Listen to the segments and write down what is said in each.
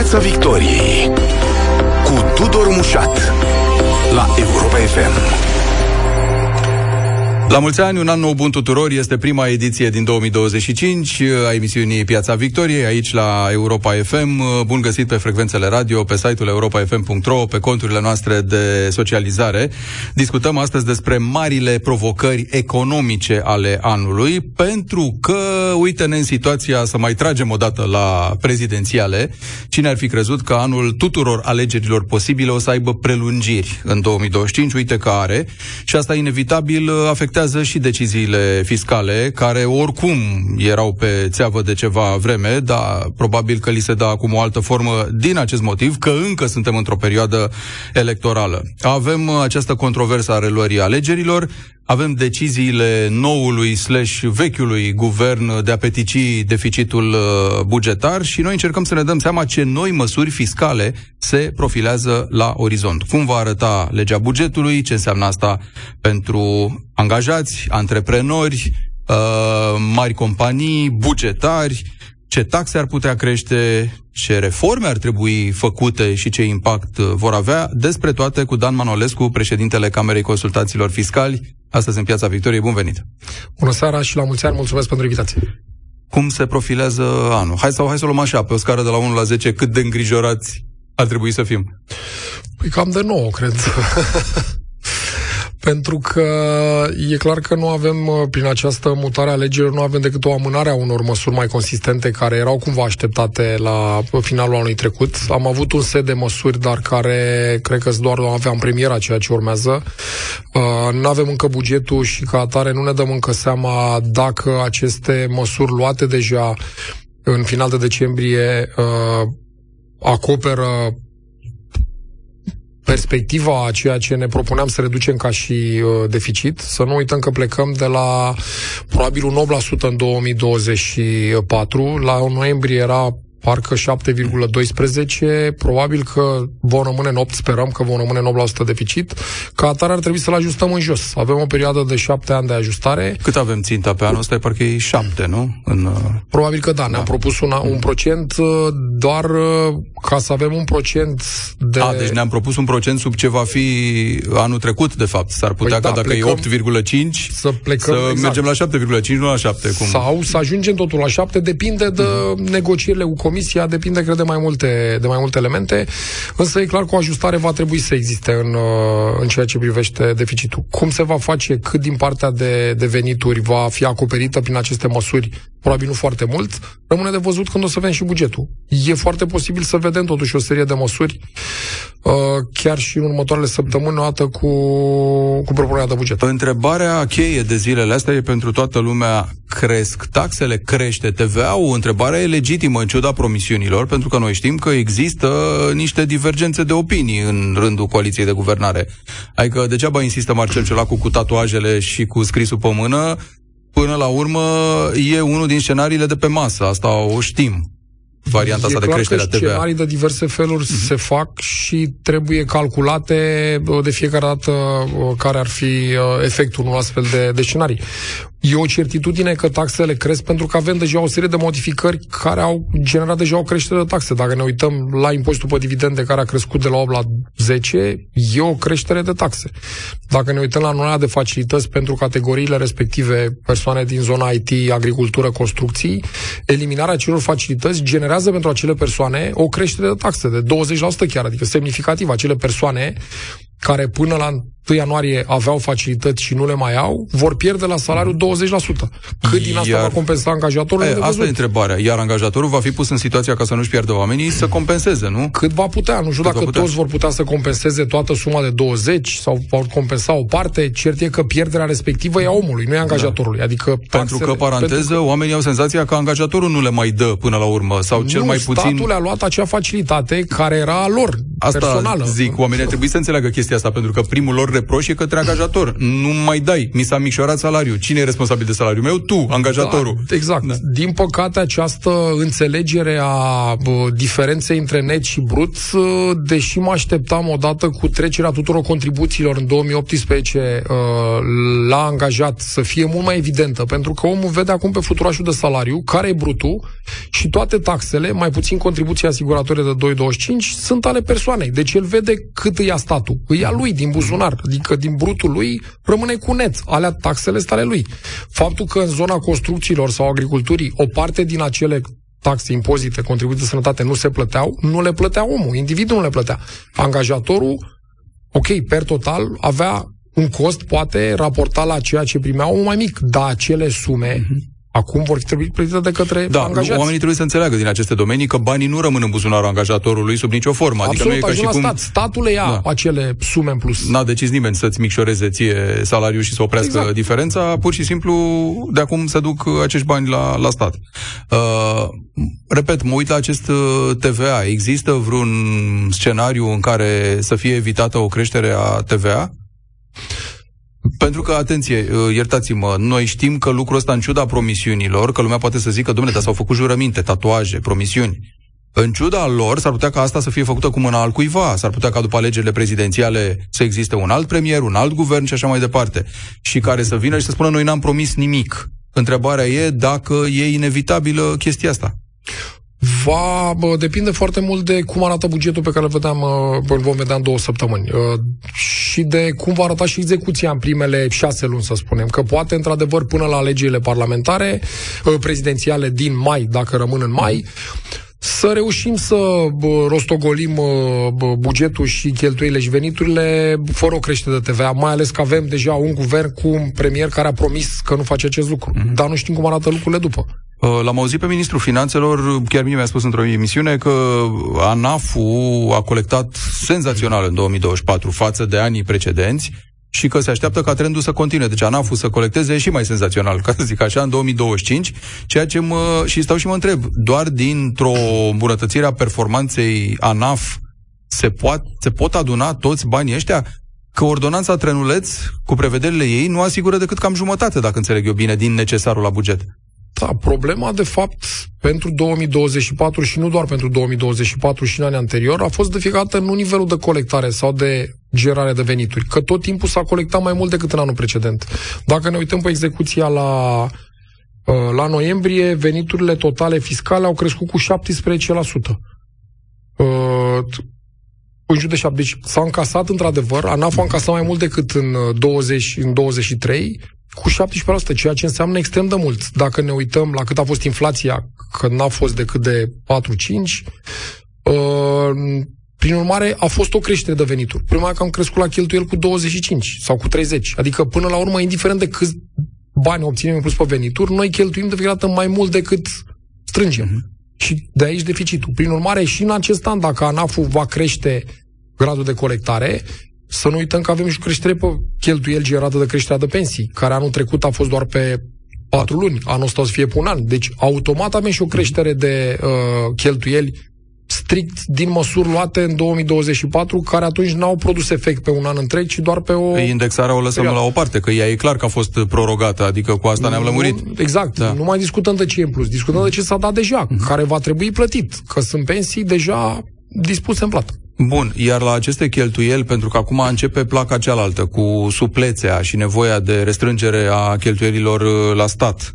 Piața Victoriei cu Tudor Mușat la Europa FM. La mulți ani, un an nou bun tuturor, este prima ediție din 2025 a emisiunii Piața Victoriei, aici la Europa FM. Bun găsit pe frecvențele radio, pe site-ul europafm.ro, pe conturile noastre de socializare. Discutăm astăzi despre marile provocări economice ale anului, pentru că, uite-ne în situația să mai tragem o dată la prezidențiale. Cine ar fi crezut că anul tuturor alegerilor posibile o să aibă prelungiri în 2025? Uite că are. Și asta inevitabil afectează și deciziile fiscale, care oricum erau pe țeavă de ceva vreme, dar probabil că li se dă acum o altă formă din acest motiv, că încă suntem într-o perioadă electorală. Avem această controversă a reluării alegerilor, avem deciziile noului/vechiului guvern de a petici deficitul bugetar și noi încercăm să ne dăm seama ce noi măsuri fiscale se profilează la orizont. Cum va arăta legea bugetului, ce înseamnă asta pentru angajați, antreprenori, mari companii, bugetari, ce taxe ar putea crește, ce reforme ar trebui făcute și ce impact vor avea. Despre toate cu Dan Manolescu, președintele Camerei Consultanților Fiscali, astăzi în Piața Victoriei. Bun venit! Bună seara și la mulți ani, mulțumesc pentru invitație! Cum se profilează anul? Hai să o luăm așa, pe o scară de la 1 la 10, cât de îngrijorați ar trebui să fim? Păi cam de 9, cred. Pentru că e clar că nu avem, prin această mutare a legilor, nu avem decât o amânare a unor măsuri mai consistente care erau cumva așteptate la finalul anului trecut. Am avut un set de măsuri, dar care cred că doar aveam premiera ceea ce urmează. Nu avem încă bugetul și ca atare nu ne dăm încă seama dacă aceste măsuri luate deja în final de decembrie acoperă perspectiva a ceea ce ne propuneam să reducem ca și deficit. Să nu uităm că plecăm de la probabil un 8% în 2024. La noiembrie era parcă 7,12%, probabil că vom rămâne în 8%, sperăm că vom rămâne în 8% deficit. Ca atare ar trebui să-l ajustăm în jos. Avem o perioadă de 7 ani de ajustare. Cât avem ținta pe anul ăsta? Parcă e 7, nu? Probabil că da, ne-am propus un procent, doar ca să avem un procent de... Deci ne-am propus un procent sub ce va fi anul trecut, de fapt. S-ar putea ca dacă plecăm, e 8,5 să plecăm, mergem la 7,5, nu la 7. Cum? Sau să ajungem totul la 7, depinde de negocierile cu Comisia, depinde, cred, de mai multe elemente, însă e clar că o ajustare va trebui să existe în ceea ce privește deficitul. Cum se va face, cât din partea de venituri va fi acoperită prin aceste măsuri, probabil nu foarte mult, rămâne de văzut când o să vedem și bugetul. E foarte posibil să vedem totuși o serie de măsuri, chiar și în următoarele săptămâni, o dată cu propunerea de buget. Întrebarea cheie de zilele astea e pentru toată lumea: cresc taxele, crește TVA-ul? Întrebarea e legitimă în ciuda promisiunilor, pentru că noi știm că există niște divergențe de opinii în rândul coaliției de guvernare. Adică degeaba insistă Marcel Ciolacu cu tatuajele și cu scrisul pe mână, până la urmă e unul din scenariile de pe masă, asta o știm. Varianta asta de creștere a TVA. Scenarii de diverse feluri se fac și trebuie calculate de fiecare dată care ar fi efectul unui astfel de scenarii. E o certitudine că taxele cresc pentru că avem deja o serie de modificări care au generat deja o creștere de taxe. Dacă ne uităm la impozitul pe dividende, care a crescut de la 8 la 10, e o creștere de taxe. Dacă ne uităm la anularea de facilități pentru categoriile respective, persoane din zona IT, agricultură, construcții, eliminarea acelor facilități generează pentru acele persoane o creștere de taxe de 20% chiar, adică semnificativ. Acele persoane care până la 1 ianuarie aveau facilități și nu le mai au, vor pierde la salariu 20%. Cât din asta va compensa angajatorul? Asta e întrebarea. Iar angajatorul va fi pus în situația, ca să nu-și pierdă oamenii, să compenseze, nu? Cât va putea. Nu știu dacă toți vor putea să compenseze toată suma de 20 sau vor compensa o parte. Cert e că pierderea respectivă e a omului, nu e angajatorului. Adică pentru că, paranteză, oamenii au senzația că angajatorul nu le mai dă până la urmă, sau cel mai puțin... statul le-a luat acea facilitate care era a lor, asta personală. Zic, oamenii ar trebui să înțeleagă chestia asta, pentru că primul lor reproș e către angajator. Nu mai dai, mi s-a micșorat salariul. Cine e responsabil de salariul meu? Tu, angajatorul. Da, exact. Da. Din păcate, această înțelegere a diferenței între net și brut, deși mă așteptam odată cu trecerea tuturor contribuțiilor în 2018 la angajat să fie mult mai evidentă, pentru că omul vede acum pe fluturașul de salariu, care e brutul, și toate taxele, mai puțin contribuția asiguratorie de 2,25, sunt ale persoanei. Deci el vede cât îi ia statul. Îi ia lui din buzunar, adică din brutul lui rămâne cu net. Alea taxele sunt ale lui. Faptul că în zona construcțiilor sau agriculturii o parte din acele taxe, impozite, contribuții de sănătate nu se plăteau, nu le plătea omul, individul nu le plătea. Angajatorul, ok, per total, avea un cost, poate, raportat la ceea ce primea omul mai mic, dar acele sume acum vor trebui plătite de către angajați. Oamenii trebuie să înțeleagă din aceste domenii că banii nu rămân în buzunarul angajatorului sub nicio formă. Absolut, adică nu e ca și cum statul le ia acele sume în plus. N-a decis nimeni să-ți micșoreze ție salariul și să oprească diferența, pur și simplu de acum se duc acești bani la stat. Repet, mă uit la acest TVA. Există vreun scenariu în care să fie evitată o creștere a TVA? Pentru că, atenție, iertați-mă, noi știm că lucrul ăsta, în ciuda promisiunilor, că lumea poate să zică, dom'le, dar s-au făcut jurăminte, tatuaje, promisiuni. În ciuda lor, s-ar putea ca asta să fie făcută cu mâna altcuiva, s-ar putea ca după alegerile prezidențiale să existe un alt premier, un alt guvern și așa mai departe, și care să vină și să spună, noi n-am promis nimic. Întrebarea e dacă e inevitabilă chestia asta. Depinde foarte mult de cum arată bugetul pe care îl vom vedea în 2 săptămâni și de cum va arăta și execuția în primele 6 luni, să spunem. Că poate, într-adevăr, până la alegerile parlamentare, prezidențiale din mai, dacă rămân în mai, să reușim să rostogolim bugetul și cheltuielile și veniturile fără o creștere de TVA, mai ales că avem deja un guvern cu un premier care a promis că nu face acest lucru. Dar nu știm cum arată lucrurile după. L-am auzit pe ministrul finanțelor, chiar mie mi-a spus într-o emisiune că ANAF-ul a colectat senzațional în 2024 față de anii precedenți și că se așteaptă ca trendul să continue. Deci ANAF-ul să colecteze și mai senzațional, ca să zic așa, în 2025, ceea ce și stau și mă întreb, doar dintr-o îmbunătățire a performanței ANAF se pot aduna toți banii ăștia? Că ordonanța Trenuleț, cu prevederile ei, nu asigură decât cam jumătate, dacă înțeleg eu bine, din necesarul la buget. Da, problema, de fapt, pentru 2024 și nu doar pentru 2024 și în anii anterior, a fost de fiecare dată nu nivelul de colectare sau de generare de venituri, că tot timpul s-a colectat mai mult decât în anul precedent. Dacă ne uităm pe execuția la noiembrie, veniturile totale fiscale au crescut cu 17%. În jur de 7%. Deci s-a încasat, într-adevăr, ANAF a încasat mai mult decât în 23, cu 17%, ceea ce înseamnă extrem de mult. Dacă ne uităm la cât a fost inflația, că n-a fost decât de 4-5, prin urmare a fost o creștere de venituri. Prima că am crescut la cheltuieli cu 25 sau cu 30. Adică, până la urmă, indiferent de câți bani obținem în plus pe venituri, noi cheltuim de fiecare dată mai mult decât strângem. Și de aici deficitul. Prin urmare, și în acest an, dacă ANAF-ul va crește gradul de colectare, să nu uităm că avem și o creștere pe cheltuieli generată de creșterea de pensii, care anul trecut a fost doar pe 4 luni, anul ăsta o să fie pe un an. Deci, automat avem și o creștere de cheltuieli strict din măsuri luate în 2024, care atunci n-au produs efect pe un an întreg, ci doar pe o... Indexarea o lăsăm la o parte, că ea e clar că a fost prorogată, adică cu asta ne-am lămurit. Exact, nu mai discutăm de ce e în plus, discutăm de ce s-a dat deja, care va trebui plătit, că sunt pensii deja dispuse în plată. Bun, iar la aceste cheltuieli, pentru că acum începe placa cealaltă, cu suplețea și nevoia de restrângere a cheltuielilor la stat,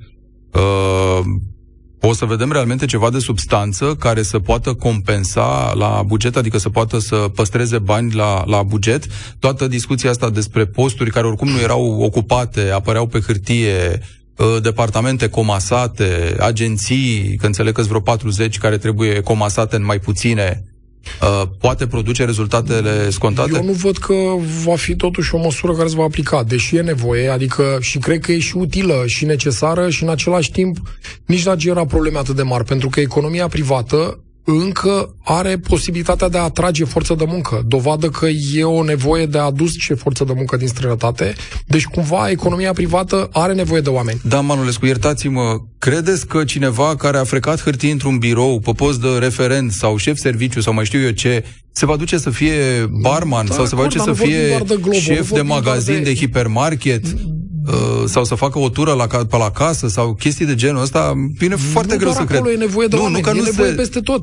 o să vedem realmente ceva de substanță care să poată compensa la buget, adică să poată să păstreze bani la buget. Toată discuția asta despre posturi care oricum nu erau ocupate, apăreau pe hârtie, departamente comasate, agenții, că înțeleg că-s vreo 40 care trebuie comasate în mai puține, poate produce rezultatele scontate? Eu nu văd că va fi totuși o măsură care se va aplica, deși e nevoie, adică și cred că e și utilă și necesară și în același timp nici n-a generat probleme atât de mari, pentru că economia privată încă are posibilitatea de a atrage forță de muncă. Dovadă că e o nevoie de a aduce forță de muncă din străinătate. Deci, cumva, economia privată are nevoie de oameni. Da, Manolescu, iertați-mă, credeți că cineva care a frecat hârtii într-un birou pe post de referent sau șef serviciu sau mai știu eu ce, se va duce să fie barman sau se va duce să fie șef de magazin, de hipermarket? Sau să facă o tură pe la casă sau chestii de genul ăsta, vine foarte greu să cred. Nu, doar acolo e nevoie de oameni, e nevoie peste tot.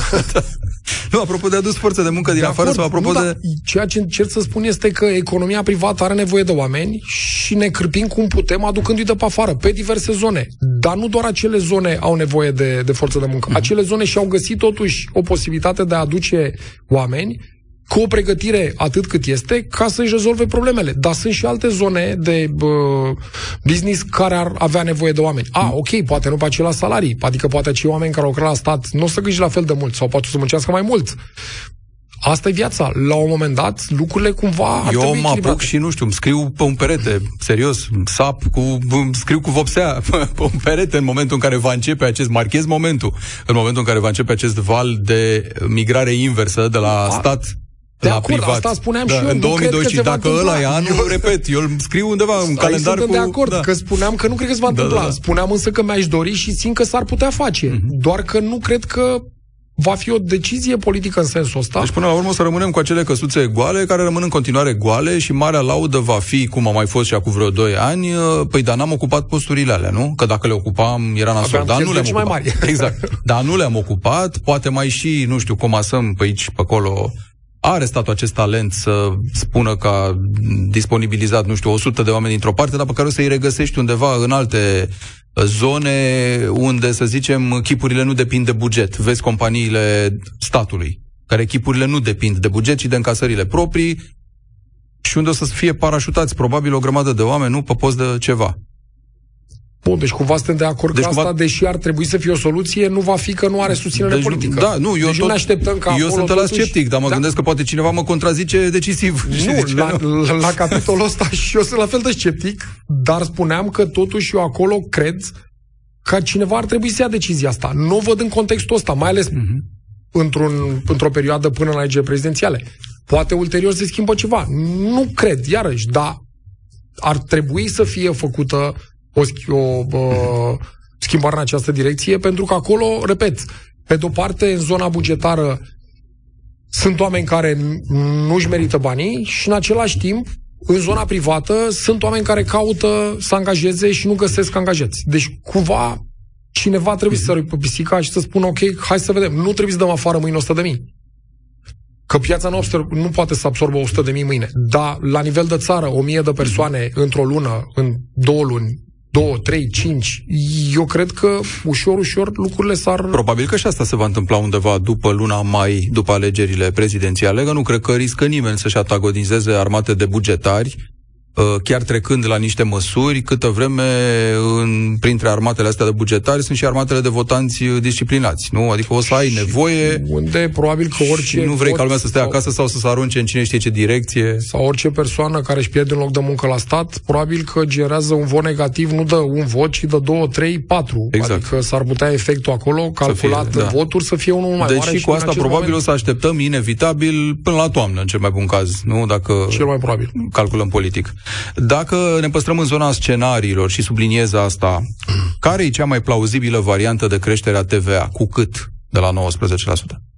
Nu, apropo de adus forță de muncă din afară sau apropo de... Ceea ce încerc să spun este că economia privată are nevoie de oameni și ne cârpim cum putem, aducându-i de pe afară, pe diverse zone. Dar nu doar acele zone au nevoie de forță de muncă. Acele zone și-au găsit totuși o posibilitate de a aduce oameni cu o pregătire atât cât este, ca să-și rezolve problemele. Dar sunt și alte zone de business care ar avea nevoie de oameni. Ok, poate nu pe același salarii, adică poate acei oameni care lucrează la stat nu o să câștige la fel de mult, sau poate să muncească mai mult. Asta e viața. La un moment dat, lucrurile cumva ar trebui echilibrate. Eu mă apuc și, nu știu, îmi scriu pe un perete, serios, scriu cu vopsea pe un perete în momentul în care va începe marchez momentul, în momentul în care va începe acest val de migrare inversă de la stat de la acord, privat. Asta spuneam și eu. În 2025, dacă ăla e anul, repet, eu îl scriu undeva în calendar cu... de acord, că spuneam că nu cred că se va întâmpla. Spuneam însă că mi-aș dori și simt că s-ar putea face. Doar că nu cred că va fi o decizie politică în sensul ăsta. Deci până la urmă o să rămânem cu acele căsuțe goale, care rămân în continuare goale și marea laudă va fi, cum a mai fost și acum vreo 2 ani, păi dar n-am ocupat posturile alea, nu? Că dacă le ocupam era nasol, dar nu le-am ocupat. Mai mari. Exact. Dar nu le-am ocupat, poate mai și, nu știu, comasăm pe aici, pe acolo. Are statul acest talent să spună că a disponibilizat, nu știu, 100 de oameni dintr-o parte, dar pe care o să-i regăsești undeva în alte zone unde, să zicem, chipurile nu depind de buget. Vezi companiile statului, care chipurile nu depind de buget, ci de încasările proprii și unde o să fie parașutați probabil o grămadă de oameni, nu pe post de ceva. Bun, deci cumva suntem de acord că asta, deși ar trebui să fie o soluție, nu va fi că nu are susținere politică. Da, nu, eu ne așteptăm ca eu sunt la sceptic, dar mă gândesc că poate cineva mă contrazice decisiv. La capitolul ăsta și eu sunt la fel de sceptic, dar spuneam că totuși eu acolo cred că cineva ar trebui să ia decizia asta. Nu o văd în contextul ăsta, mai ales într-o perioadă până la alegeri prezidențiale. Poate ulterior se schimbă ceva. Nu cred, iarăși, dar ar trebui să fie făcută o schimbare în această direcție, pentru că acolo, repet, pe de-o parte, în zona bugetară sunt oameni care nu-și merită banii și, în același timp, în zona privată sunt oameni care caută să angajeze și nu găsesc angajați. Deci, cumva, cineva trebuie să răi pe pisica și să spună, ok, hai să vedem, nu trebuie să dăm afară mâine 100.000. Că piața nu poate să absorbă 100.000 mâine. Dar, la nivel de țară, 1.000 de persoane într-o lună, în 2 luni, 2, 3, 5, eu cred că ușor lucrurile s-ar... Probabil că și asta se va întâmpla undeva după luna mai, după alegerile prezidențiale, că nu cred că riscă nimeni să-și antagonizeze armate de bugetari, chiar trecând la niște măsuri, câtă vreme printre armatele astea de bugetari sunt și armatele de votanți disciplinați, nu? Adică o să ai nevoie... Unde probabil că orice... nu vrei ca lumea să stea acasă sau să se arunce în cine știe ce direcție. Sau orice persoană care își pierde un loc de muncă la stat, probabil că generează un vot negativ, nu dă un vot, ci dă 2, 3, 4. Exact. Adică s-ar putea efectul acolo, calculat în voturi, să fie unul mai mare. Deci și cu asta probabil o să așteptăm inevitabil până la toamnă, în cel mai bun caz, nu? Dacă cel mai probabil calculăm politic. Dacă ne păstrăm în zona scenariilor și subliniez asta, care e cea mai plauzibilă variantă de creștere a TVA? Cu cât? De la 19%?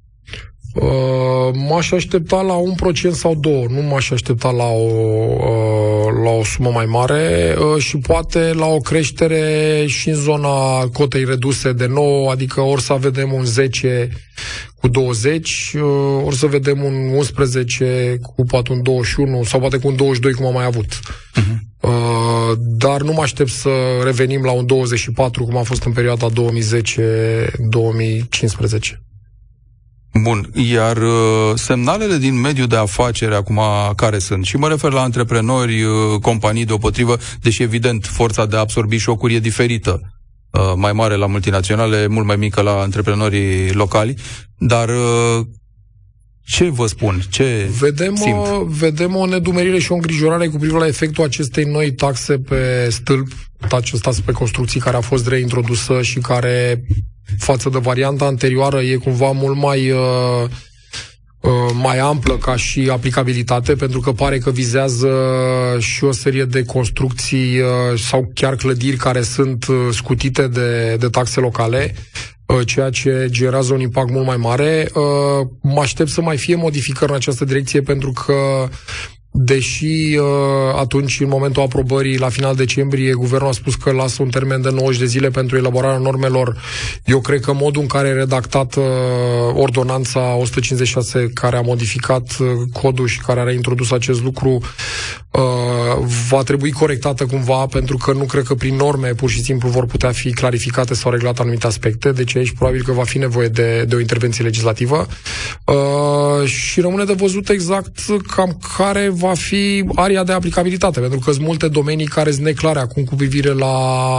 M-aș aștepta la 1% sau 2%. Nu m-aș aștepta la o sumă mai mare și poate la o creștere și în zona cotei reduse de 9, adică ori să vedem un 10 cu 20, ori să vedem un 11 cu poate un 21 sau poate cu un 22 cum am mai avut. Dar nu mă aștept să revenim la un 24 cum a fost în perioada 2010-2015. Bun, iar semnalele din mediul de afaceri acum care sunt? Și mă refer la antreprenori, companii deopotrivă, deși evident forța de a absorbi șocuri e diferită. Mai mare la multinaționale, mult mai mică la antreprenorii locali, dar ce vă spun? Ce simt? Vedem o nedumerire și o îngrijorare cu privire la efectul acestei noi taxe pe stâlp, taxa pe construcții care a fost reintrodusă și care față de varianta anterioară e cumva mult mai amplă ca și aplicabilitate, pentru că pare că vizează și o serie de construcții sau chiar clădiri care sunt scutite de taxe locale, ceea ce generează un impact mult mai mare. Mă aștept să mai fie modificări în această direcție, pentru că deși atunci, în momentul aprobării, la final decembrie, guvernul a spus că lasă un termen de 90 de zile pentru elaborarea normelor, eu cred că modul în care e redactat ordonanța 156, care a modificat codul și care a reintrodus acest lucru, va trebui corectată cumva, pentru că nu cred că prin norme pur și simplu vor putea fi clarificate sau reglate anumite aspecte. Deci aici probabil că va fi nevoie de o intervenție legislativă. Și rămâne de văzut exact cam care va fi area de aplicabilitate, pentru că sunt multe domenii care sunt neclare acum cu privire la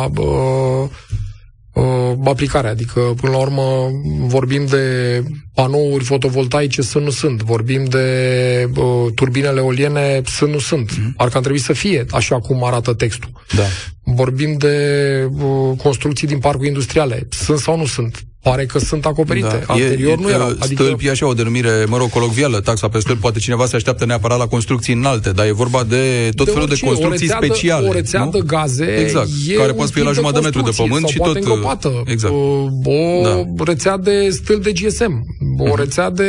aplicarea. Adică, până la urmă, vorbim de panouri fotovoltaice, nu sunt. Vorbim de turbinele eoliene, nu sunt. Ar că trebui să fie așa cum arată textul. Da. Vorbim de construcții din parcuri industriale, sunt sau nu sunt? Pare că sunt acoperite. Da. Anterior nu erau. Stâlp e așa o denumire, colocvială, taxa pe stâlp. Poate cineva se așteaptă neapărat la construcții înalte, dar e vorba de tot felul de construcții speciale. O rețea de gaze, exact, care poate fi la jumătate de metru de pământ și tot îngropată. Exact. O rețea de stâlp de GSM, o rețea de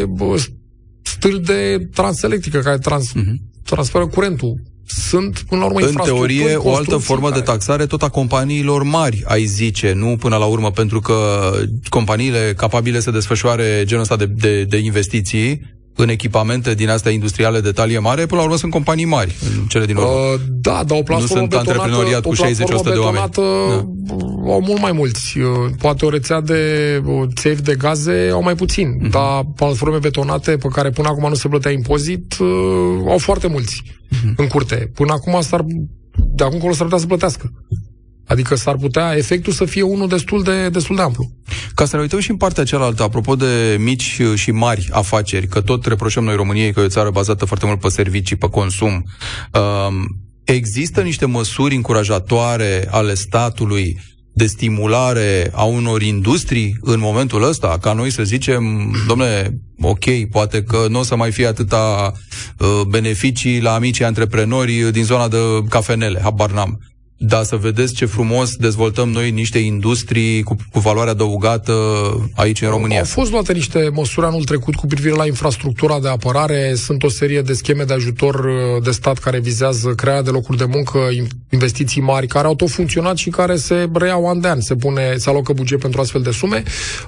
stâlp de transelectrică care transferă curentul. Sunt, până la urmă, în teorie, o altă formă de taxare tot a companiilor mari, ai zice, nu până la urmă, pentru că companiile capabile să desfășoare genul ăsta de investiții în echipamente din astea industriale de talie mare, până la urmă sunt companii mari, în cele din urmă. Da, dar o platformă nu sunt antreprenoriat cu 60-100 de oameni. Au mult mai mulți. Poate o rețea de țevi de gaze au mai puțin, dar platforme betonate pe care până acum nu se plătea impozit au foarte mulți în curte. Până acum de acum încolo s-ar putea să plătească. Adică s-ar putea efectul să fie unul destul de amplu. Ca să ne uităm și în partea cealaltă, apropo de mici și mari afaceri, că tot reproșăm noi României că e o țară bazată foarte mult pe servicii, pe consum, există niște măsuri încurajatoare ale statului de stimulare a unor industrii în momentul ăsta, ca noi să zicem, dom'le, ok, poate că nu o să mai fie atâta beneficii la amicii antreprenori din zona de cafenele, habar n-am. Dar să vedeți ce frumos dezvoltăm noi niște industrii cu valoare adăugată aici în România. Au fost luate niște măsuri anul trecut cu privire la infrastructura de apărare, sunt o serie de scheme de ajutor de stat care vizează crearea de locuri de muncă, investiții mari, care au tot funcționat și care se reiau an de an. Se alocă buget pentru astfel de sume.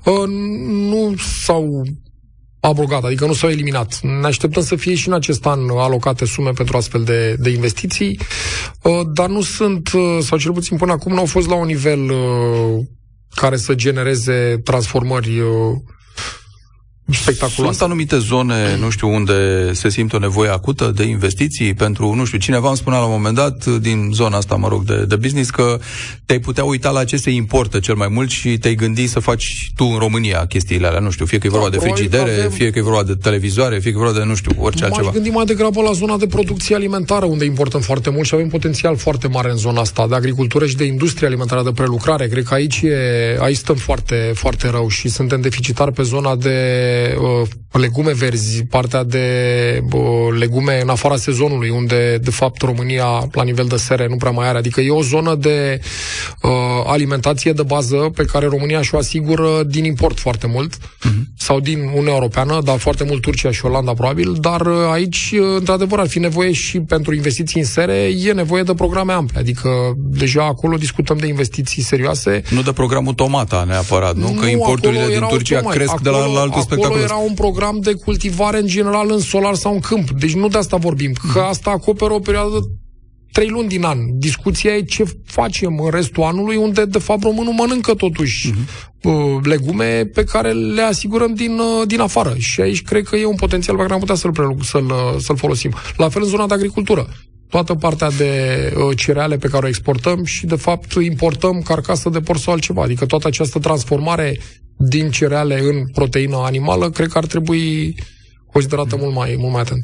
Nu s-au abrogat, adică nu s-au eliminat. Ne așteptăm să fie și în acest an alocate sume pentru astfel de investiții, dar nu sunt, sau cel puțin până acum nu au fost la un nivel care să genereze transformări spectaculoase. Sunt anumite zone, nu știu, unde se simte o nevoie acută de investiții pentru, nu știu, cineva îmi spunea la un moment dat din zona asta, de business, că te-ai putea uita la ce se importă cel mai mult și te-ai gândi să faci tu în România chestiile alea, nu știu, fie că e vorba de frigidere, fie că e vorba de televizoare, fie că e vorba de, nu știu, orice altceva. M-aș gândi mai degrabă la zona de producție alimentară, unde importăm foarte mult și avem potențial foarte mare în zona asta, de agricultură și de industrie alimentară, de prelucrare. Cred că aici stăm foarte, foarte rău și suntem deficitari pe zona de legume verzi, partea de legume în afara sezonului, unde, de fapt, România, la nivel de sere, nu prea mai are. Adică e o zonă de alimentație de bază pe care România și-o asigură din import foarte mult, sau din Uniunea Europeană, dar foarte mult Turcia și Olanda, probabil, dar aici, într-adevăr, ar fi nevoie și pentru investiții în sere, e nevoie de programe ample. Adică, deja acolo discutăm de investiții serioase. Nu de programul Tomata, neapărat, nu? Că importurile din Turcia cresc de la altul spectacol. Acolo era un program de cultivare în general în solar sau în câmp. Deci nu de asta vorbim, că asta acoperă o perioadă 3 luni din an. Discuția e ce facem în restul anului, unde de fapt românul mănâncă totuși legume pe care le asigurăm din afară. Și aici cred că e un potențial pe care am putea să-l folosim. La fel în zona de agricultură. Toată partea de cereale pe care o exportăm și de fapt importăm carcasă de porc sau altceva. Adică toată această transformare din cereale în proteină animală, cred că ar trebui considerată mult mai atent.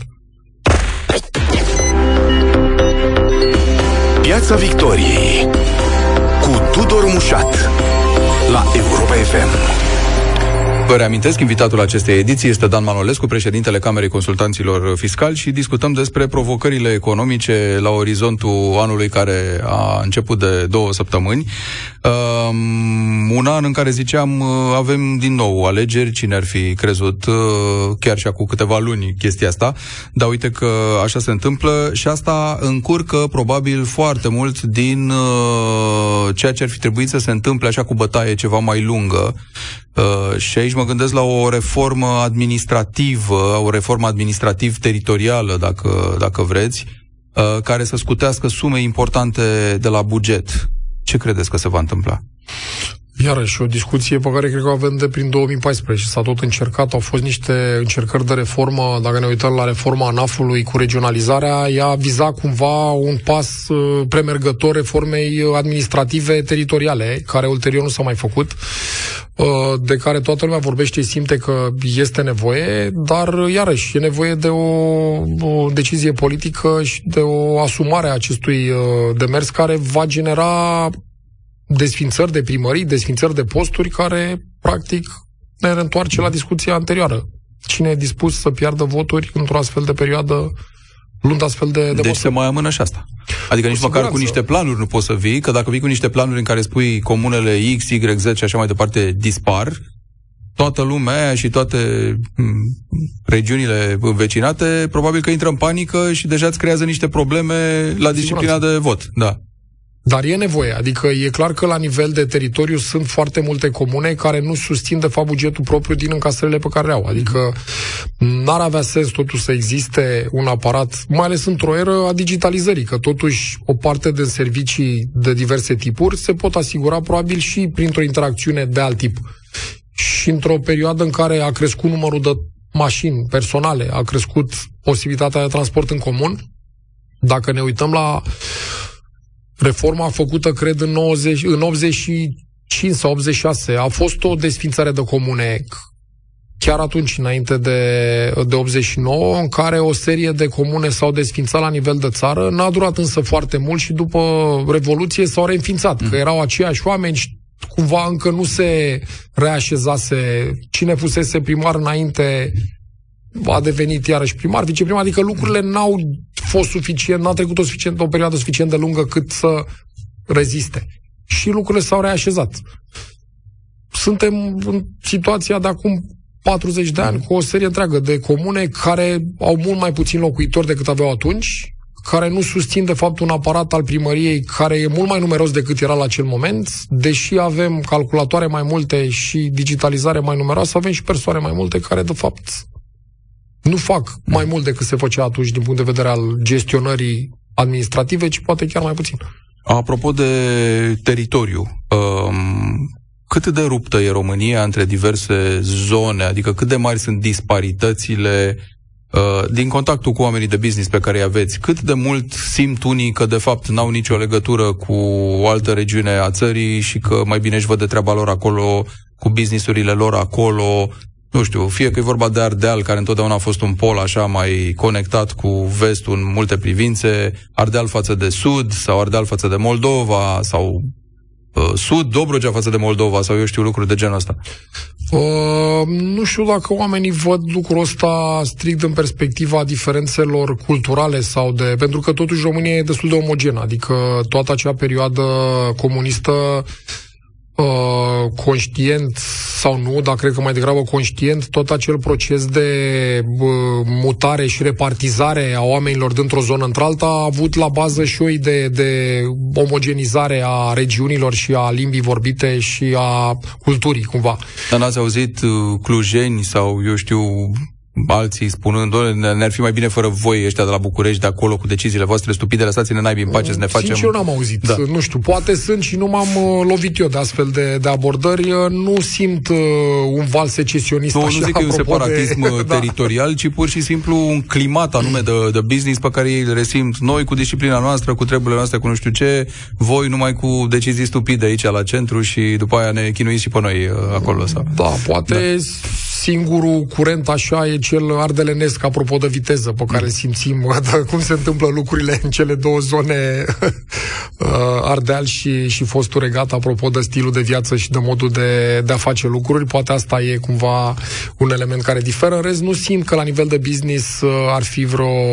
Piața Victoriei cu Tudor Mușat la Europa FM. Vă reamintesc, invitatul acestei ediții este Dan Manolescu, președintele Camerei Consultanților Fiscali, și discutăm despre provocările economice la orizontul anului care a început de 2 săptămâni. Un an în care ziceam avem din nou alegeri, cine ar fi crezut chiar și acum câteva luni chestia asta, dar uite că așa se întâmplă și asta încurcă probabil foarte mult din ceea ce ar fi trebuit să se întâmple așa cu bătaie ceva mai lungă. Și aici mă gândesc la o reformă administrativă, o reformă administrativ-teritorială, dacă vreți, care să scutească sume importante de la buget. Ce credeți că se va întâmpla? Iarăși, o discuție pe care cred că o avem de prin 2014. S-a tot încercat, au fost niște încercări de reformă. Dacă ne uităm la reforma ANAF-ului cu regionalizarea, ea viza cumva un pas premergător reformei administrative teritoriale, care ulterior nu s-a mai făcut, de care toată lumea vorbește și simte că este nevoie, dar iarăși e nevoie de o decizie politică și de o asumare a acestui demers care va genera desfințări de primării, desfințări de posturi, care, practic, ne reîntoarce la discuția anterioară. Cine e dispus să piardă voturi într-o astfel de perioadă, luând astfel de deci posturi? se mai amână și asta. Adică nici măcar cu niște planuri nu poți să vii, că dacă vii cu niște planuri în care spui comunele X, Y, Z și așa mai departe dispar, toată lumea aia și toate regiunile învecinate, probabil că intră în panică și deja îți creează niște probleme la disciplina de vot. Da. Dar e nevoie, adică e clar că la nivel de teritoriu sunt foarte multe comune care nu susțin de fapt bugetul propriu din încasările pe care le au. Adică n-ar avea sens totuși să existe un aparat, mai ales într-o eră a digitalizării, că totuși o parte de servicii de diverse tipuri se pot asigura probabil și printr-o interacțiune de alt tip. Și într-o perioadă în care a crescut numărul de mașini personale, a crescut posibilitatea de transport în comun, dacă ne uităm la reforma făcută, cred, în 85 sau 86, a fost o desfințare de comune chiar atunci, înainte de 89, în care o serie de comune s-au desfințat la nivel de țară. N-a durat însă foarte mult și după Revoluție s-au reînființat, că erau aceiași oameni și cumva încă nu se reașezase. Cine fusese primar înainte a devenit iarăși primar, viceprimar, adică lucrurile n-au fost suficient, n-a trecut o perioadă suficient de lungă cât să reziste. Și lucrurile s-au reașezat. Suntem în situația de acum 40 de ani, cu o serie întreagă de comune care au mult mai puțini locuitori decât aveau atunci, care nu susțin de fapt un aparat al primăriei care e mult mai numeros decât era la acel moment, deși avem calculatoare mai multe și digitalizare mai numeroasă, avem și persoane mai multe care de fapt nu fac mai mult decât se făcea atunci din punct de vedere al gestionării administrative, ci poate chiar mai puțin. Apropo de teritoriu, cât de ruptă e România între diverse zone? Adică cât de mari sunt disparitățile din contactul cu oamenii de business pe care îi aveți? Cât de mult simt unii că de fapt n-au nicio legătură cu o altă regiune a țării și că mai bine își văd de treaba lor acolo, cu businessurile lor acolo? Nu știu, fie că e vorba de Ardeal, care întotdeauna a fost un pol așa mai conectat cu vestul în multe privințe, Ardeal față de sud, sau Ardeal față de Moldova, sau sud, Dobrogea față de Moldova, sau eu știu lucruri de genul ăsta. Nu știu dacă oamenii văd lucrul ăsta strict în perspectiva diferențelor culturale sau de... Pentru că totuși România e destul de omogenă, adică toată acea perioadă comunistă, conștient sau nu, dar cred că mai degrabă conștient, tot acel proces de mutare și repartizare a oamenilor dintr-o zonă într-alta a avut la bază și o idee de omogenizare a regiunilor și a limbii vorbite și a culturii, cumva. Dar n-ați auzit clujeni sau, eu știu, alții spunând, ne-ar fi mai bine fără voi ăștia de la București, de acolo, cu deciziile voastre stupide, lăsați-ne naibii în pace să ne facem... Sincer, n-am auzit. Da. Nu știu, poate sunt și nu m-am lovit eu de astfel de abordări. Nu simt un val secesionist. Nu zic că e un separatism teritorial, ci pur și simplu un climat anume de business pe care ei îl resimt. Noi cu disciplina noastră, cu treburile noastre, cu nu știu ce, voi numai cu decizii stupide aici la centru și după aia ne chinuiți și pe noi acolo. Sau... Da, poate... Da. Singurul curent așa e cel ardelenesc, apropo de viteză, pe care simțim cum se întâmplă lucrurile în cele două zone Ardeal și fostul Regat, apropo de stilul de viață și de modul de a face lucruri. Poate asta e cumva un element care diferă. În rest, nu simt că la nivel de business ar fi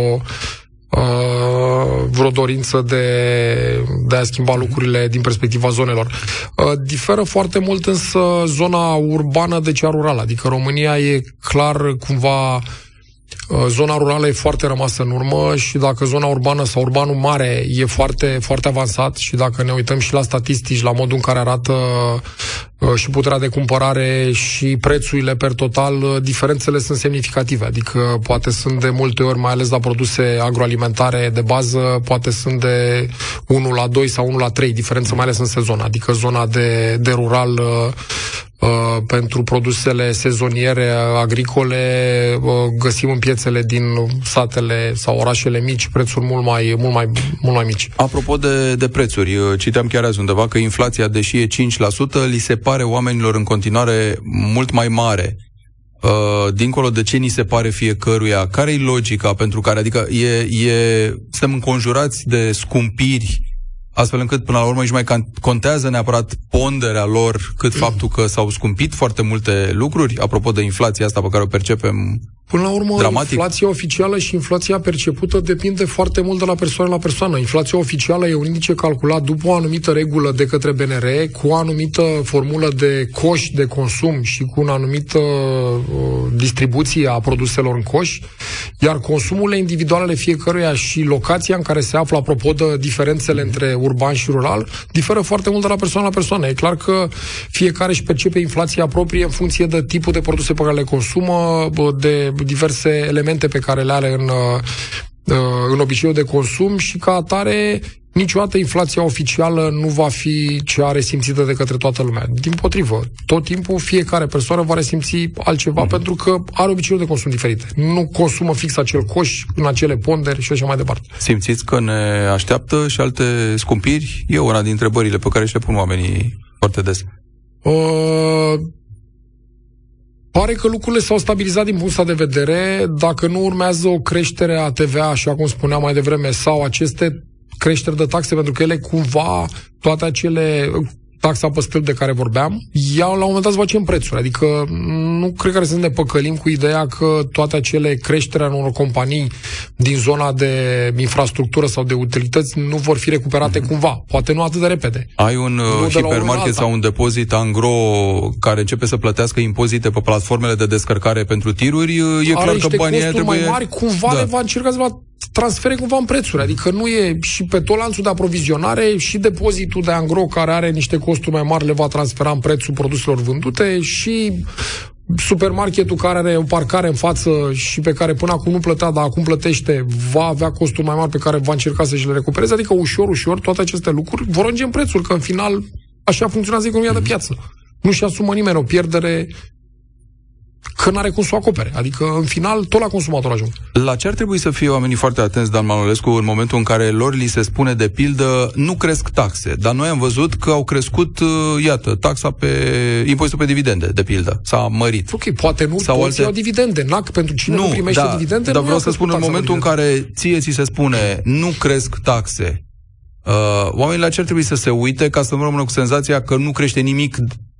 vreo dorință de a schimba lucrurile din perspectiva zonelor. Diferă foarte mult însă zona urbană de cea rurală. Adică România e clar cumva... Zona rurală e foarte rămasă în urmă și dacă zona urbană sau urbanul mare e foarte, foarte avansat și dacă ne uităm și la statistici, la modul în care arată și puterea de cumpărare și prețurile per total, diferențele sunt semnificative. Adică poate sunt de multe ori, mai ales la produse agroalimentare de bază, poate sunt de 1 la 2 sau 1 la 3, diferență mai ales în sezon. Adică zona de rural pentru produsele sezoniere agricole găsim în piețele din satele sau orașele mici prețuri mult mai mici. Apropo de prețuri, citeam chiar azi undeva că inflația, deși e 5%, li se pare oamenilor în continuare mult mai mare. Dincolo de ce ni se pare fiecăruia, care e logica pentru care, adică suntem înconjurați de scumpiri astfel încât, până la urmă, nici mai contează neapărat ponderea lor cât faptul că s-au scumpit foarte multe lucruri, apropo de inflația asta pe care o percepem. Până la urmă, dramatic. Inflația oficială și inflația percepută depinde foarte mult de la persoană la persoană. Inflația oficială e un indice calculat după o anumită regulă de către BNR, cu o anumită formulă de coș de consum și cu o anumită distribuție a produselor în coș, iar consumurile individuale ale fiecăruia și locația în care se află, apropo de diferențele între urban și rural, diferă foarte mult de la persoană la persoană. E clar că fiecare își percepe inflația proprie în funcție de tipul de produse pe care le consumă, de diverse elemente pe care le are în obiceiul de consum și ca atare niciodată inflația oficială nu va fi cea resimțită de către toată lumea. Dimpotrivă, tot timpul fiecare persoană va resimți altceva pentru că are obiceiuri de consum diferite. Nu consumă fix acel coș în acele ponderi și așa mai departe. Simțiți că ne așteaptă și alte scumpiri? E una din întrebările pe care și le pun oamenii foarte des. Pare că lucrurile s-au stabilizat din punctul ăsta de vedere. Dacă nu urmează o creștere a TVA, așa cum spuneam mai devreme, sau aceste creșteri de taxe, pentru că ele cumva, toate acele taxa pe stâlp de care vorbeam, la un moment dat se face în prețuri. Adică nu cred că să ne păcălim cu ideea că toate acele creșteri în unor companii din zona de infrastructură sau de utilități nu vor fi recuperate cumva. Poate nu atât de repede. Ai un hipermarket sau un depozit angro care începe să plătească impozite pe platformele de descărcare pentru tiruri, e clar că banii aia trebuie... mai mari, cumva le va încerca să transfere cumva în prețuri. Adică nu e și pe tot lanțul de aprovizionare și depozitul de angro care are niște costuri mai mari le va transfera în prețul produselor vândute și supermarketul care are o parcare în față și pe care până acum nu plătea, dar acum plătește, va avea costuri mai mari pe care va încerca să și le recupereze. Adică ușor, toate aceste lucruri vor ajunge în prețul, că în final așa funcționează economia de piață. Nu și asumă nimeni o pierdere că n-are cum să o acopere. Adică, în final, tot la consumator ajung. La ce ar trebui să fie oamenii foarte atenți, Dan Manolescu, în momentul în care lor li se spune, de pildă, nu cresc taxe, dar noi am văzut că au crescut, iată, taxa pe impozitul pe dividende, de pildă, s-a mărit. Ok, poate nu toți iau dividende. Pentru cine nu primește dividende, dar vreau să spun, în momentul în care ție ți se spune, nu cresc taxe, oamenii la ce ar trebui să se uite ca să nu rămână cu senzația că nu crește nimic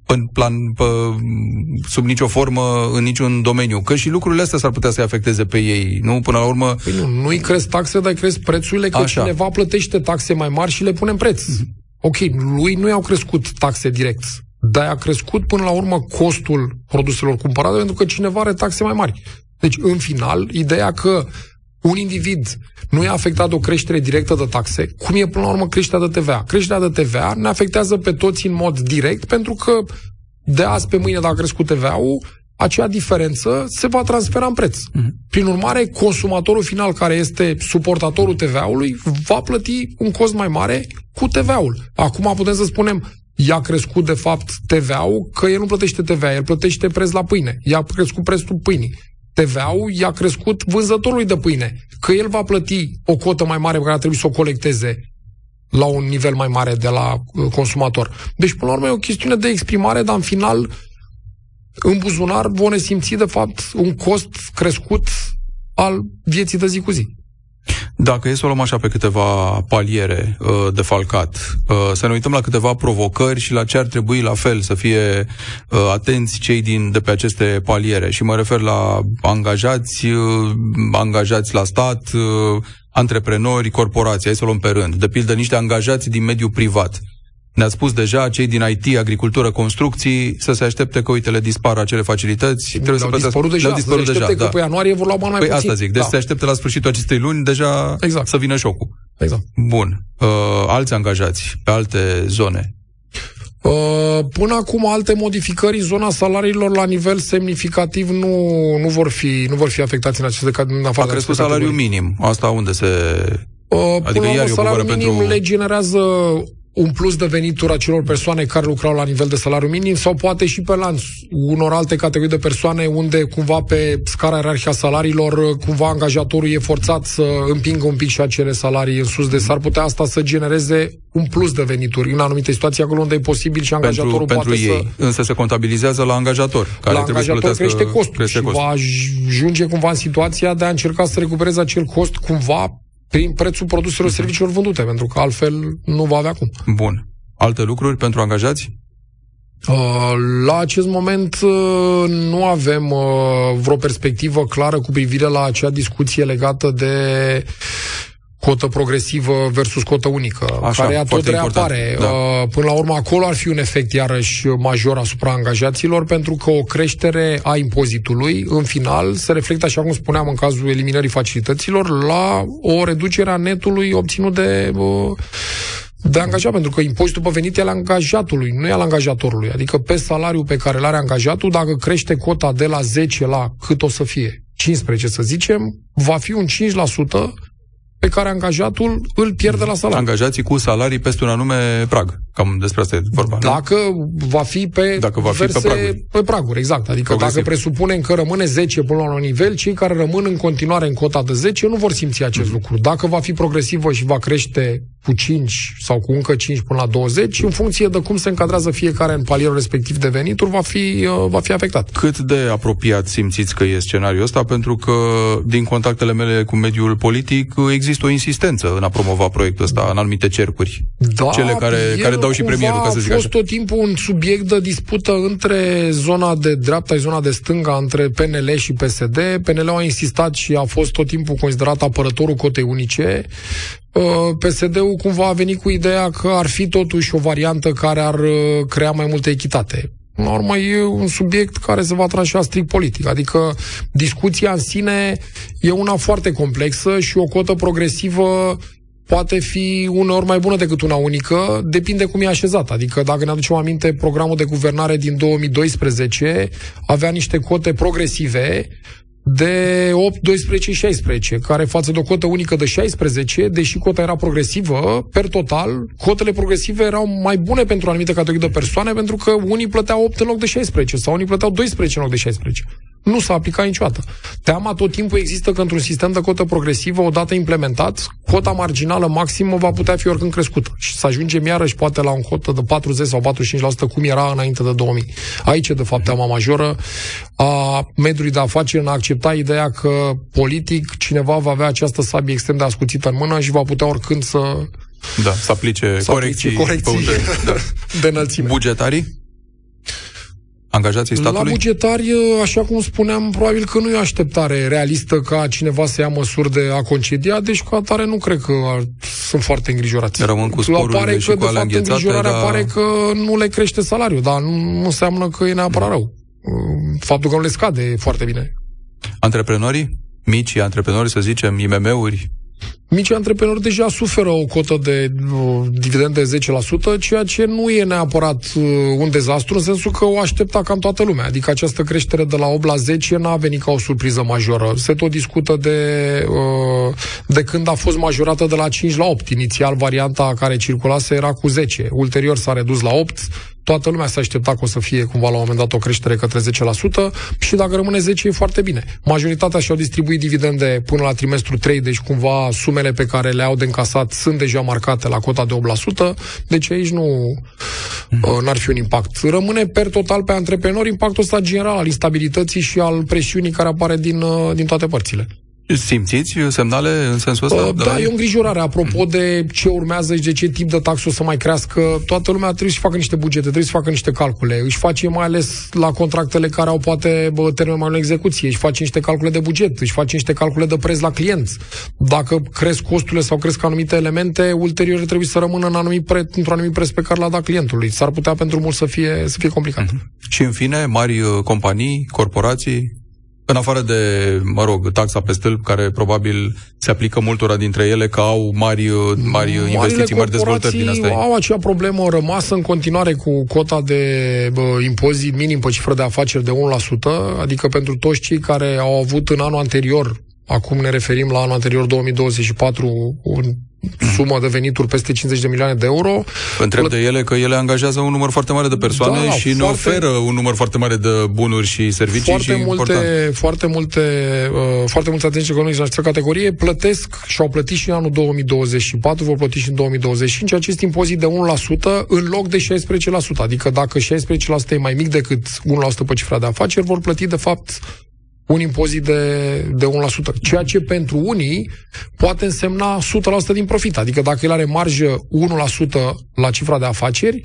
sub nicio formă, în niciun domeniu. Că și lucrurile astea s-ar putea să-i afecteze pe ei, nu? Până la urmă... Păi nu-i cresc taxe, dar cresc prețurile, că cineva plătește taxe mai mari și le pune în preț. Ok, lui nu i-au crescut taxe direct, dar a crescut până la urmă costul produselor cumpărate pentru că cineva are taxe mai mari. Deci, în final, ideea că un individ nu e afectat de o creștere directă de taxe, cum e până la urmă creșterea de TVA. Creșterea de TVA ne afectează pe toți în mod direct, pentru că de azi pe mâine, dacă a crescut TVA-ul, acea diferență se va transfera în preț. Prin urmare, consumatorul final, care este suportatorul TVA-ului, va plăti un cost mai mare cu TVA-ul. Acum putem să spunem, i-a crescut de fapt TVA-ul, că el nu plătește TVA, el plătește preț la pâine. I-a crescut prețul pâinii. TVA-ul i-a crescut vânzătorului de pâine, că el va plăti o cotă mai mare pe care ar trebui să o colecteze la un nivel mai mare de la consumator. Deci, până la urmă, e o chestiune de exprimare, dar în final, în buzunar, vom simți, de fapt, un cost crescut al vieții de zi cu zi. Dacă e să o luăm așa pe câteva paliere defalcat, să ne uităm la câteva provocări și la ce ar trebui la fel să fie atenți cei de pe aceste paliere. Și mă refer la angajați la stat, antreprenori, corporații. Hai să o luăm pe rând. De pildă, niște angajați din mediul privat. Ne-ați spus deja, cei din IT, agricultură, construcții, să se aștepte că, uite, le dispar acele facilități. Le-au dispărut deja. Că pe ianuarie vor lua bani mai puțin. Asta zic, deci se aștepte la sfârșitul acestei luni deja să vină șocul. Exact. Bun. Alți angajați pe alte zone? Până acum alte modificări în zona salariilor la nivel semnificativ nu vor fi afectați în aceste A crescut salariul minim. Asta unde se... Adică iar salariul minim le generează un plus de venituri acelor persoane care lucrau la nivel de salariu minim sau poate și pe lanț unor alte categorii de persoane unde cumva pe scara ierarhia salariilor cumva angajatorul e forțat să împingă un pic și acele salarii în sus, de s-ar putea asta să genereze un plus de venituri în anumite situații acolo unde e posibil și angajatorul pentru ei. Însă se contabilizează la angajator. Care la angajator crește costul și va ajunge cumva în situația de a încerca să recupereze acel cost cumva prin prețul produselor serviciilor vândute, pentru că altfel nu va avea cum. Bun. Alte lucruri pentru angajați? La acest moment nu avem vreo perspectivă clară cu privire la acea discuție legată de cotă progresivă versus cotă unică, așa, care ea tot reapare. Da. Până la urmă, acolo ar fi un efect iarăși major asupra angajaților, pentru că o creștere a impozitului, în final, se reflectă, așa cum spuneam, în cazul eliminării facilităților, la o reducere a netului obținut de angajat, pentru că impozitul pe venit e al angajatului, nu e al angajatorului. Adică pe salariul pe care îl are angajatul, dacă crește cota de la 10 la cât o să fie, 15 să zicem, va fi un 5% pe care angajatul îl pierde la salariu. Angajații cu salarii peste un anume prag. Cam despre asta e vorba. Dacă va fi pe praguri, exact. Adică dacă presupunem că rămâne 10 până la un nivel, cei care rămân în continuare în cota de 10 nu vor simți acest lucru. Dacă va fi progresivă și va crește cu 5 sau cu încă 5 până la 20, în funcție de cum se încadrează fiecare în palierul respectiv de venituri, va fi afectat. Cât de apropiat simțiți că e scenariul ăsta? Pentru că din contactele mele cu mediul politic există o insistență în a promova proiectul ăsta în anumite cercuri. Da, cele care dau și premierul, ca să zic așa. A fost tot timpul un subiect de dispută între zona de dreapta și zona de stânga, între PNL și PSD. PNL-ul a insistat și a fost tot timpul considerat apărătorul cotei unice. PSD-ul cumva a venit cu ideea că ar fi totuși o variantă care ar crea mai multă echitate. În urmă, e un subiect care se va tranșa strict politic. Adică discuția în sine e una foarte complexă și o cotă progresivă poate fi uneori mai bună decât una unică, depinde cum e așezat. Adică, dacă ne aducem aminte, programul de guvernare din 2012 avea niște cote progresive de 8, 12 și 16, care față de o cotă unică de 16, deși cota era progresivă, per total, cotele progresive erau mai bune pentru anumite categorii de persoane, pentru că unii plăteau 8 în loc de 16, sau unii plăteau 12 în loc de 16. Nu s-a aplicat niciodată. Teama tot timpul există că într-un sistem de cotă progresivă, odată implementat, cota marginală maximă va putea fi oricând crescută. Și să ajungem iarăși poate la o cotă de 40 sau 45%, cum era înainte de 2000. Aici, de fapt, teama majoră a mediului de afaceri în a accepta ideea că politic cineva va avea această sabie extrem de ascuțită în mână și va putea oricând să aplice corecții de înălțime. Bugetarii? Angajații statului? La bugetari, așa cum spuneam, probabil că nu e o așteptare realistă ca cineva să ia măsuri de a concedia, deci ca atare nu cred că sunt foarte îngrijorați. Rămân cu sporurile și cu alea înghețate, îngrijorarea pare că nu le crește salariul, dar nu înseamnă că e neapărat rău. Faptul că nu le scade foarte bine. Antreprenorii? Micii antreprenori, să zicem, IMM-uri? Micii antreprenori deja suferă o cotă de dividende de 10%, ceea ce nu e neapărat un dezastru, în sensul că o aștepta cam toată lumea. Adică această creștere de la 8 la 10 n-a venit ca o surpriză majoră. Se tot discută de când a fost majorată de la 5 la 8. Inițial, varianta care circulase era cu 10. Ulterior s-a redus la 8. Toată lumea se aștepta că o să fie cumva la un moment dat o creștere către 10% și dacă rămâne 10 e foarte bine. Majoritatea și-au distribuit dividende până la trimestru 3, deci cumva sumele pe care le au de încasat sunt deja marcate la cota de 8%, deci aici n-ar fi un impact. Rămâne per total pe antreprenori impactul ăsta general al instabilității și al presiunii care apare din toate părțile. Simțiți semnale în sensul ăsta? Da, e o îngrijorare. Apropo de ce urmează și de ce tip de taxă o să mai crească, toată lumea trebuie să facă niște bugete, trebuie să facă niște calcule. Își face mai ales la contractele care au poate termen mai lung execuție, își face niște calcule de buget, își face niște calcule de preț la clienți. Dacă cresc costurile sau cresc anumite elemente, ulterior trebuie să rămână într-un anumit preț pe care l-a dat clientului. S-ar putea pentru mulți să fie complicat. Și în fine, mari companii, corporații, în afară de, taxa pe stâlp, care probabil se aplică multora dintre ele, că au mari investiții, mari dezvoltări din asta. Au acea problemă rămasă în continuare cu cota de impozit minim pe cifră de afaceri de 1%, adică pentru toți cei care au avut în anul anterior, acum ne referim la anul anterior 2024, sumă de venituri peste 50 de milioane de euro. Întreb de ele că ele angajează un număr foarte mare de persoane și ne oferă un număr foarte mare de bunuri și servicii foarte mulți atenți economici în această categorie plătesc și au plătit și în anul 2024, vor plăti și în 2025 acest impozit de 1% în loc de 16%. Adică dacă 16% e mai mic decât 1% pe cifra de afaceri, vor plăti de fapt un impozit de 1%, ceea ce pentru unii poate însemna 100% din profit. Adică dacă el are marjă 1% la cifra de afaceri,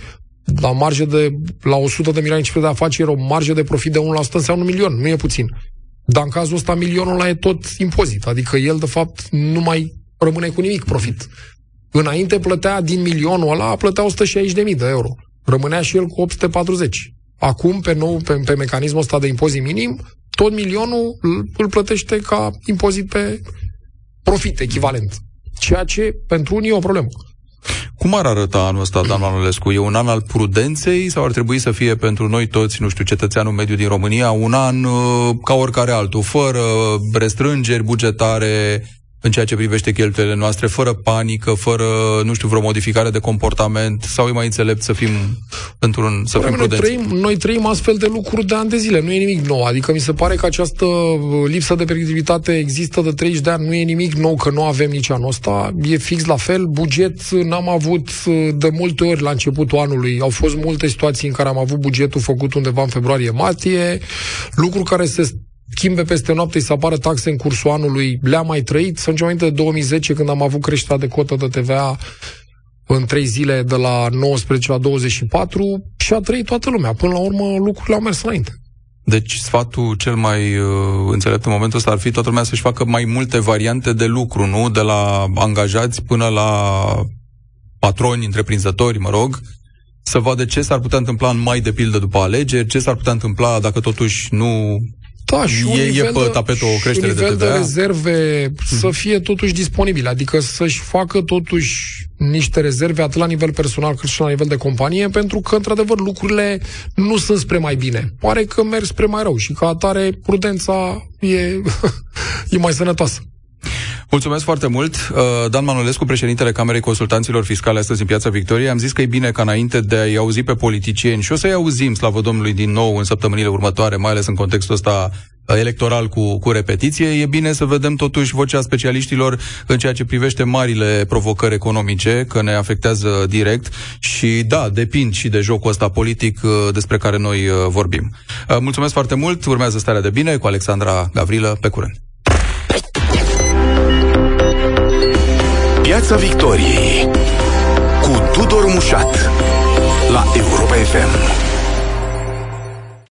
la 100 de milioane cifre de afaceri, o marjă de profit de 1% înseamnă 1 milion, nu e puțin. Dar în cazul ăsta, milionul ăla e tot impozit. Adică el, de fapt, nu mai rămâne cu nimic profit. Înainte plătea din milionul ăla, plătea 160.000 de euro. Rămânea și el cu 840. Acum, pe mecanismul ăsta de impozit minim, tot milionul îl plătește ca impozit pe profit echivalent. Ceea ce pentru unii e o problemă. Cum ar arăta anul ăsta, Dan Manolescu? E un an al prudenței sau ar trebui să fie pentru noi toți, cetățeanul mediu din România, un an ca oricare altul, fără restrângeri bugetare în ceea ce privește cheltuielile noastre, fără panică, fără, vreo modificare de comportament, sau e mai înțelept să fim prudenți? Noi trăim astfel de lucruri de ani de zile, nu e nimic nou. Adică mi se pare că această lipsă de predictibilitate există de 30 de ani, nu e nimic nou că nu avem nici anul ăsta, e fix la fel. Buget n-am avut de multe ori la începutul anului, au fost multe situații în care am avut bugetul făcut undeva în februarie-martie, lucruri care se schimbe peste noapte, să apară taxe în cursul anului, le-am mai trăit. Să încep înainte de 2010, când am avut creșterea de cotă de TVA în 3 zile de la 19 la 24 și a trăit toată lumea. Până la urmă, lucrurile au mers înainte. Deci sfatul cel mai înțelept în momentul ăsta ar fi toată lumea să-și facă mai multe variante de lucru, nu? De la angajați până la patroni, întreprinzători, să vadă ce s-ar putea întâmpla în mai, de pildă, după alegeri, ce s-ar putea întâmpla dacă totuși nu... Da, și pe tapetul o creștere de TVA. de rezerve să fie totuși disponibile, adică să-și facă totuși niște rezerve atât la nivel personal cât și la nivel de companie, pentru că, într-adevăr, lucrurile nu sunt spre mai bine. Pare că merg spre mai rău și ca atare prudența e mai sănătoasă. Mulțumesc foarte mult. Dan Manolescu, președintele Camerei Consultanților Fiscale, astăzi în Piața Victoriei. Am zis că e bine ca înainte de a-i auzi pe politicieni, și o să-i auzim, slavă Domnului, din nou în săptămânile următoare, mai ales în contextul ăsta electoral cu repetiție, e bine să vedem totuși vocea specialiștilor în ceea ce privește marile provocări economice, că ne afectează direct și, da, depind și de jocul ăsta politic despre care noi vorbim. Mulțumesc foarte mult. Urmează Starea de Bine cu Alexandra Gavrilă. Pe curând. Piața Victoriei cu Tudor Mușat la Europa FM.